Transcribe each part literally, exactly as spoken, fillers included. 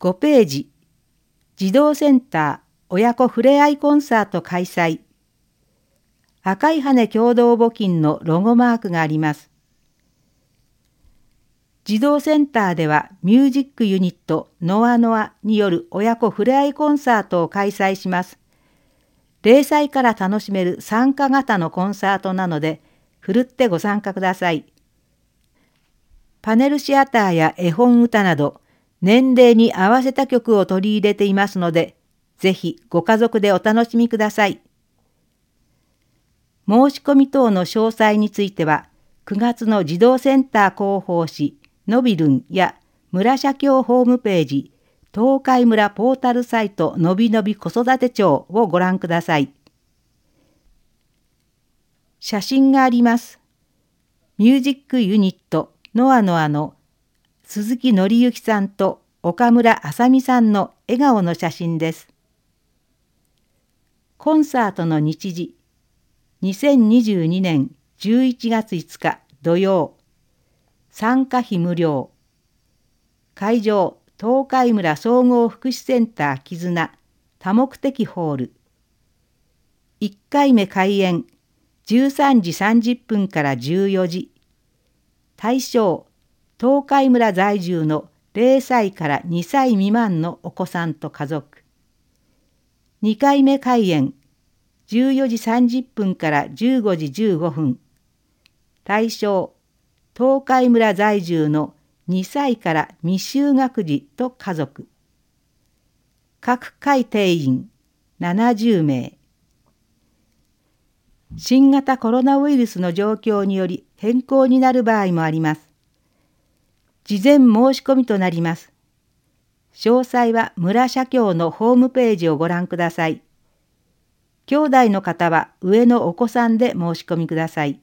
ごページ、児童センター親子ふれあいコンサート開催。赤い羽共同募金のロゴマークがあります。児童センターではミュージックユニットノアノアによる親子ふれあいコンサートを開催します。れいさいから楽しめる参加型のコンサートなので、ふるってご参加ください。パネルシアターや絵本歌など、年齢に合わせた曲を取り入れていますので、ぜひご家族でお楽しみください。申し込み等の詳細については、くがつの児童センター広報誌のびるんや村社協ホームページ、東海村ポータルサイトのびのび子育て帳をご覧ください。写真があります。ミュージックユニットノアノアの鈴木紀之さんと岡村あさみさんの笑顔の写真です。コンサートの日時、にせんにじゅうにねんじゅういちがついつか土曜、参加費無料。会場、東海村総合福祉センター絆多目的ホール。いっかいめ開演、じゅうさんじさんじゅっぷんからじゅうよじ。対象、東海村在住のれいさいからにさい未満のお子さんと家族。にかいめ開演、じゅうよじさんじゅっぷんからじゅうごじじゅうごふん。対象、東海村在住のにさいから未就学児と家族。各回定員ななじゅうめい。新型コロナウイルスの状況により変更になる場合もあります。事前申し込みとなります。詳細は村社協のホームページをご覧ください。兄弟の方は上のお子さんで申し込みください。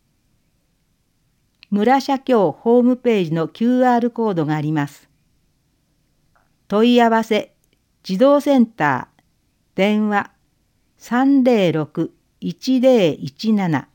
村社協ホームページの キューアール コードがあります。問い合わせ、児童センター、電話さんぜろろく いちぜろいちなな